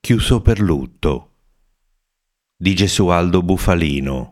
Chiuso per lutto di Gesualdo Bufalino.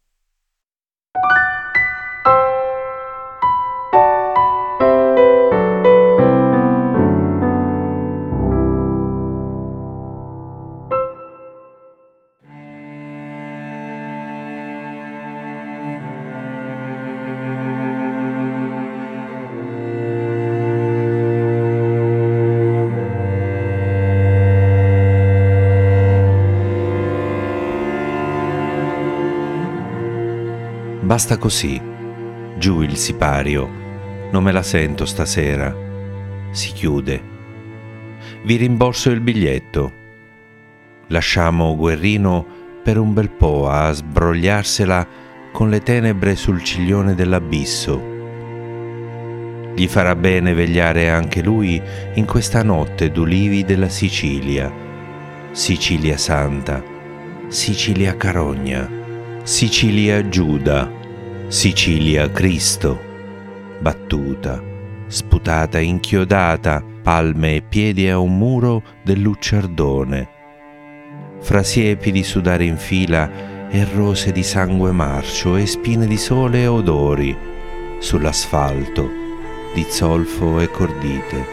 Basta così, giù il sipario, non me la sento stasera. Si chiude. Vi rimborso il biglietto. Lasciamo Guerrino per un bel po' a sbrogliarsela con le tenebre sul ciglione dell'abisso. Gli farà bene vegliare anche lui in questa notte d'ulivi della Sicilia. Sicilia Santa, Sicilia Carogna, Sicilia Giuda, Sicilia Cristo, battuta, sputata, inchiodata, palme e piedi a un muro del lucciardone, fra siepi di sudare in fila e rose di sangue marcio e spine di sole e odori, sull'asfalto di zolfo e cordite.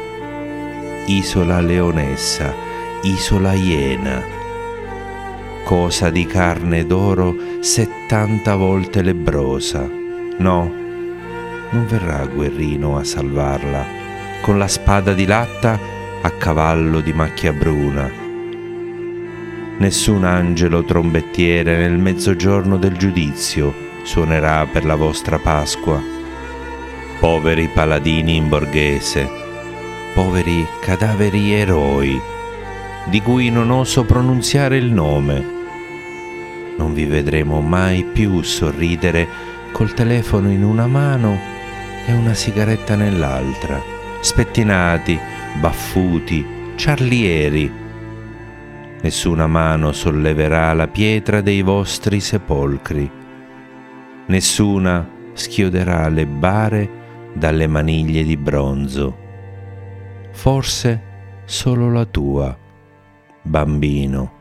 Isola Leonessa, Isola Iena, cosa di carne d'oro 70 volte lebbrosa. No, non verrà Guerrino a salvarla, con la spada di latta a cavallo di macchia bruna. Nessun angelo trombettiere nel mezzogiorno del giudizio suonerà per la vostra Pasqua. Poveri paladini in borghese, poveri cadaveri eroi, di cui non oso pronunziare il nome. Non vi vedremo mai più sorridere col telefono in una mano e una sigaretta nell'altra, spettinati, baffuti, ciarlieri. Nessuna mano solleverà la pietra dei vostri sepolcri. Nessuna schioderà le bare dalle maniglie di bronzo. Forse solo la tua, bambino.